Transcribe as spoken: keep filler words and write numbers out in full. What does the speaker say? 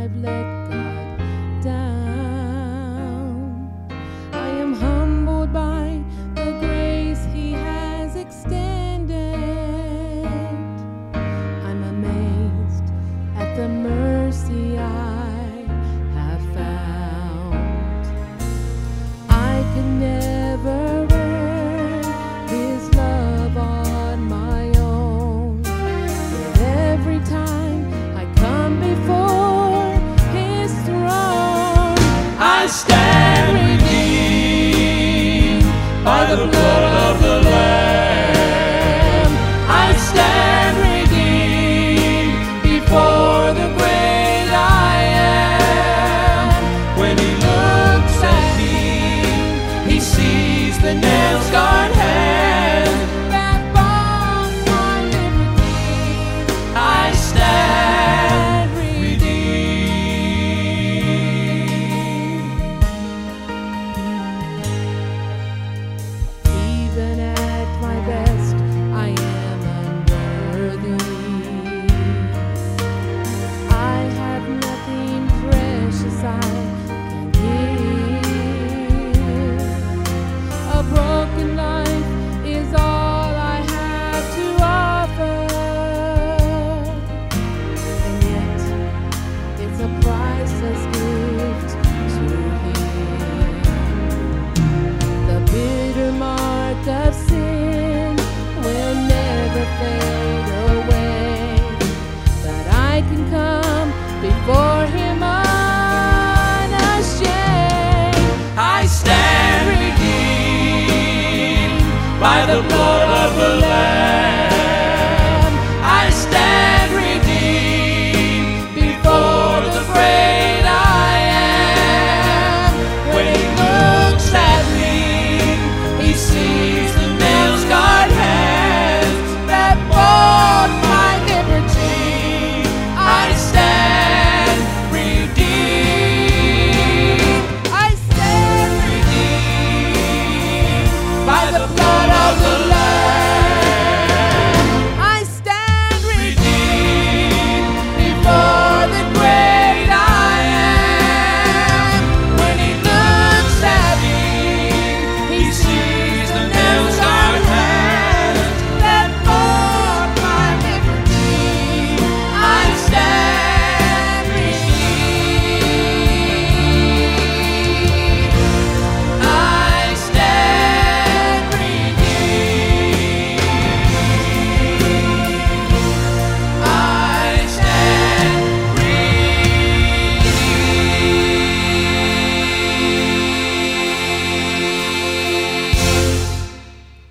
I've let God down. I am humbled by the grace He has extended. I'm amazed at the mercy I have found. I could never earn His love on my own, yet every time I come before His throne, I stand redeemed by the blood of the Lamb. I stand redeemed before the great I am. When He looks at me, He sees the nail-scarred hands that bought my liberty. I stand redeemed. Even at my best, I am unworthy. I have nothing precious I can give. A broken life is all I have to offer, and yet it's a priceless gift to Him. The bitter mark of sin will never fade away, but I can come before Him unashamed. I stand redeemed by the blood